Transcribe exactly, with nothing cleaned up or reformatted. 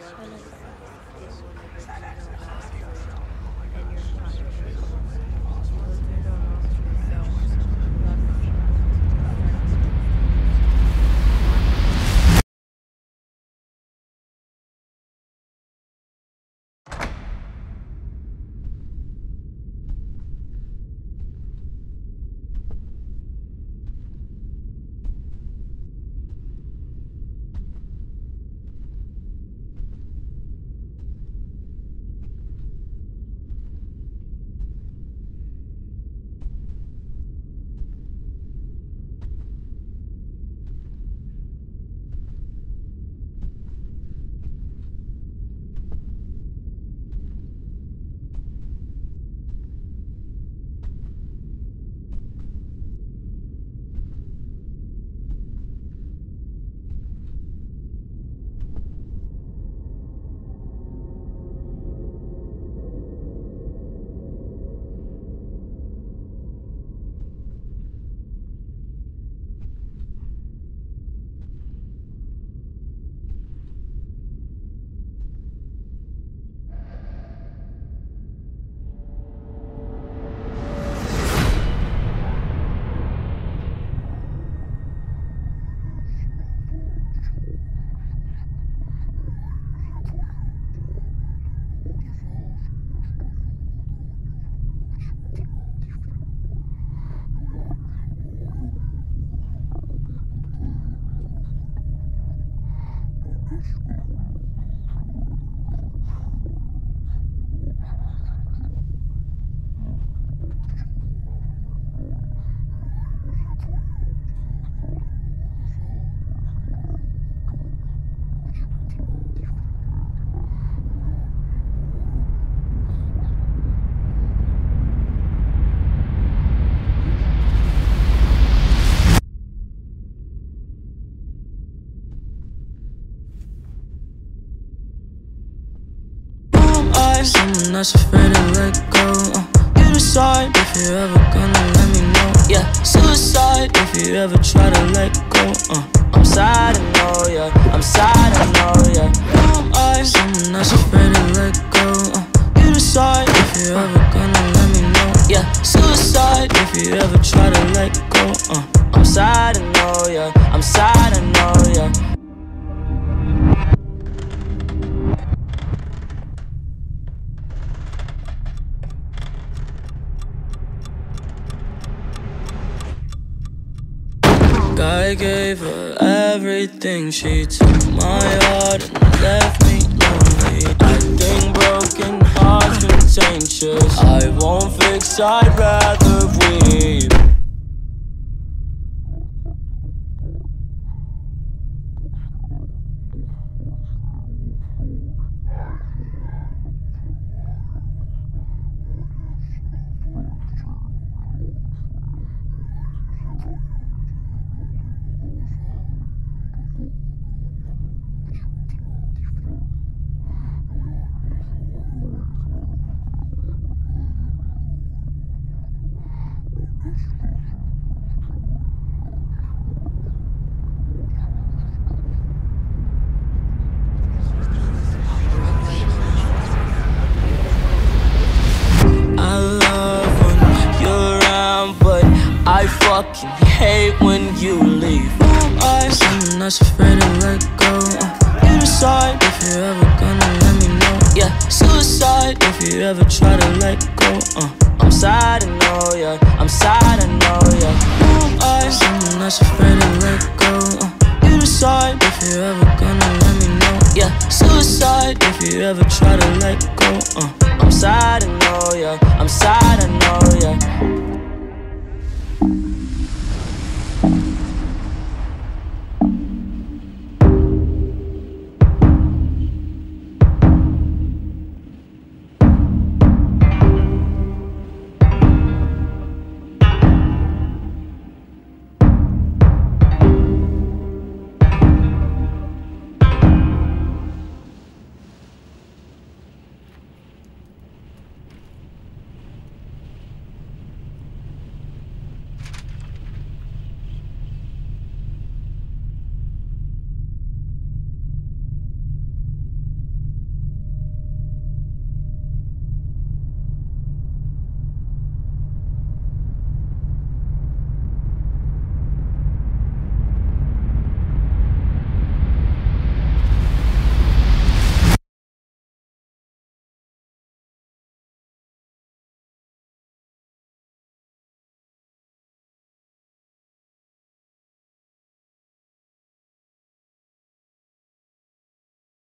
Someone that's afraid to let go. uh, You decide if you're ever gonna let me know. Yeah, suicide if you ever try to let go. uh, I'm sad, I know, yeah. I'm sad, I know, yeah. Who am I? Someone that's afraid to let go. uh, You decide if you're ever gonna let me know. Yeah, suicide if you ever try to let go. uh, I'm sad, I know, yeah. I'm sad, I know, yeah. I gave her everything. She took my heart and left me lonely. I think broken hearts contagious. I won't fix, I'd rather weep. I fucking hate when you leave. Who am I? Someone that's afraid to let go. uh, You decide if you're ever gonna let me know. Yeah, suicide if you ever try to let go. uh, I'm sad, I know, yeah. I'm sad, I know, yeah. Who am I? Someone that's afraid to let go. uh, You decide if you're ever gonna let me know. Yeah, suicide if you ever try to let go. uh, I'm sad, I know, yeah. I'm sad, I know, yeah.